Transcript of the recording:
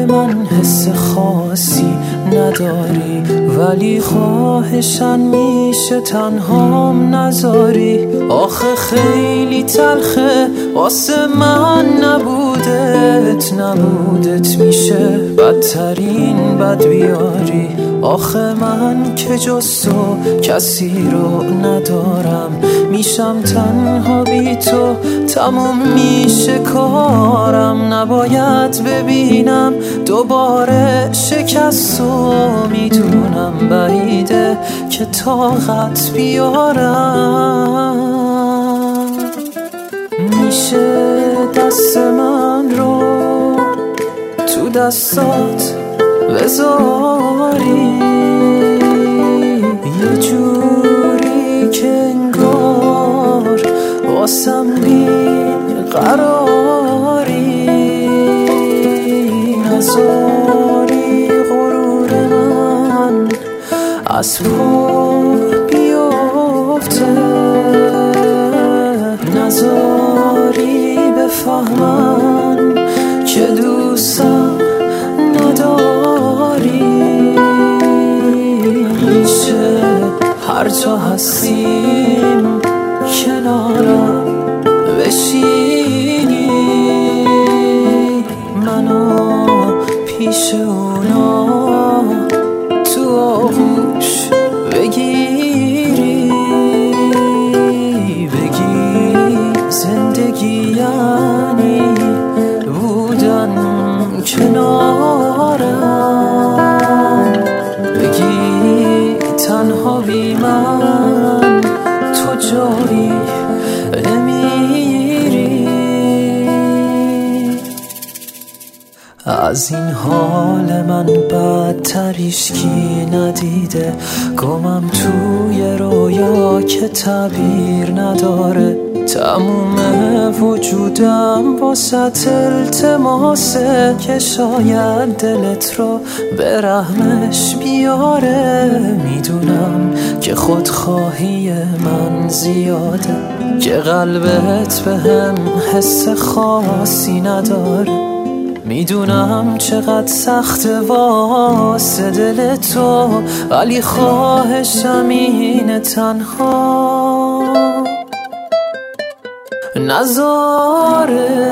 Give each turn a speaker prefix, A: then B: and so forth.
A: من حس خاصی نداری، ولی خواهشن میشه تنهام نذاری. آخه خیلی تلخه واسه من نبودت میشه بدترین بد بیاری. آخه من که جز تو کسی رو ندارم، میشم تنها بی تو، تموم میشه کارم. نباید ببینم دوباره شکستو، میدونم بعیده که طاقت بیارم. میشه دست من رو تو دستات بذاری، یه جوری که انگار واسم بی قراری. نذاری غرور من از پا بیفته، نذاری بفهمن که دوستم نداری. میشه هر جا هستیم کنارم بشینی، منو پیش اونا تو آغوش بگیری، بگی زندگی یعنی بودن کنارم، بگی تنها بی من تو جایی نمیری. از این حال من بدتر هیچکی ندیده، گمم توی رویا که تعبیر نداره. تموم وجودم واسه التماسه که شاید دلت رو به رحمش بیاره. میدونم که خودخواهی من زیاده، که قلبت به هم حس خاصی نداره. میدونم چقدر سخته واسه دل تو، ولی خواهشم اینه تنها نذاره